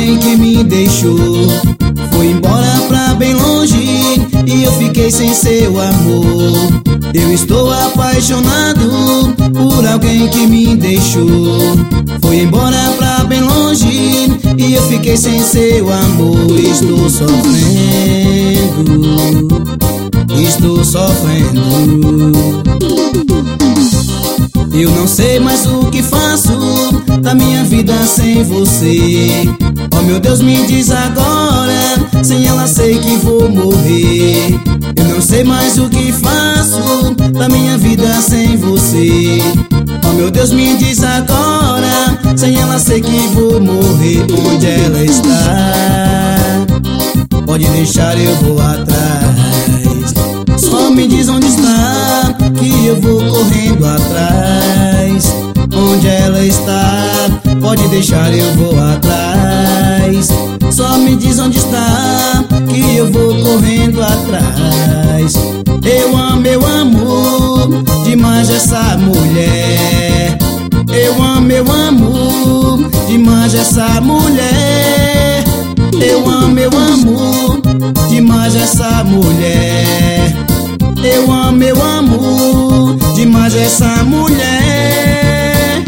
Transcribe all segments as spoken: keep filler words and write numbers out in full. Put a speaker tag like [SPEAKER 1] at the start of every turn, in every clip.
[SPEAKER 1] alguém que me deixou, foi embora pra bem longe e eu fiquei sem seu amor. Eu estou apaixonado por alguém que me deixou, foi embora pra bem longe e eu fiquei sem seu amor. Estou sofrendo, estou sofrendo. Eu não sei mais o que faço da minha vida sem você. Oh meu Deus, me diz agora, sem ela sei que vou morrer. Eu não sei mais o que faço da minha vida sem você. Oh meu Deus, me diz agora, sem ela sei que vou morrer. Onde ela está? Pode deixar, eu vou atrás. Só me diz onde está, que eu vou correndo atrás. Onde ela está? Pode deixar, eu vou atrás. Só me diz onde está, que eu vou correndo atrás. Eu amo, eu amo demais essa mulher. Eu amo, eu amo demais essa mulher. Eu amo, eu amo demais essa mulher. Eu amo, eu amo demais essa mulher.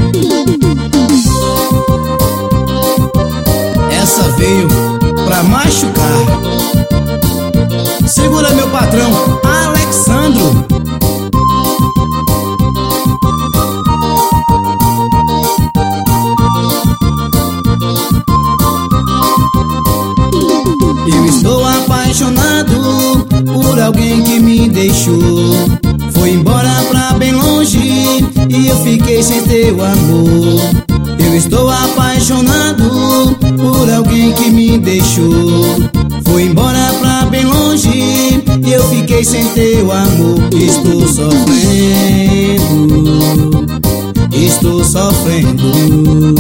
[SPEAKER 1] Essa veio pra machucar. Segura, meu patrão, Alexandro. Eu estou apaixonado por alguém que me deixou, foi embora pra bem longe e eu fiquei sem teu amor. Eu estou apaixonado por alguém que me deixou, foi embora pra bem longe e eu fiquei sem teu amor. Estou sofrendo, estou sofrendo.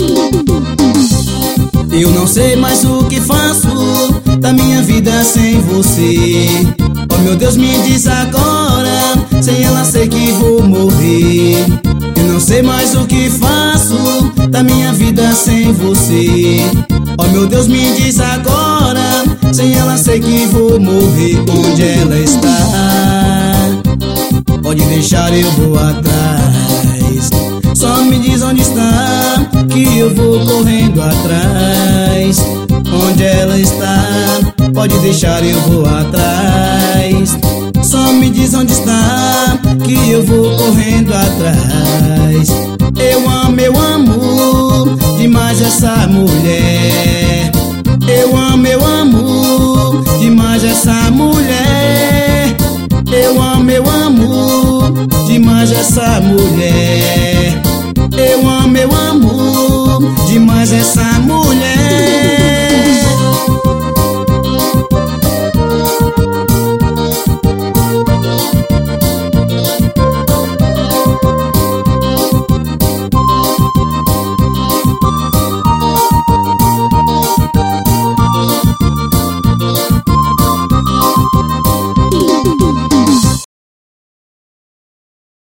[SPEAKER 1] Eu não sei mais o que faço da minha vida sem você. Oh meu Deus, me diz agora, sem ela sei que vou morrer. Eu não sei mais o que faço da minha vida sem você. Oh meu Deus, me diz agora, sem ela sei que vou morrer. Onde ela está? Pode deixar, eu vou atrás. Só me diz onde está, que eu vou correndo atrás. Onde ela está? Pode deixar, eu vou atrás. Só me diz onde está, que eu vou correndo atrás. Eu amo, eu amo demais essa mulher. Eu amo, eu amo demais essa mulher. Eu amo, eu amo demais essa mulher.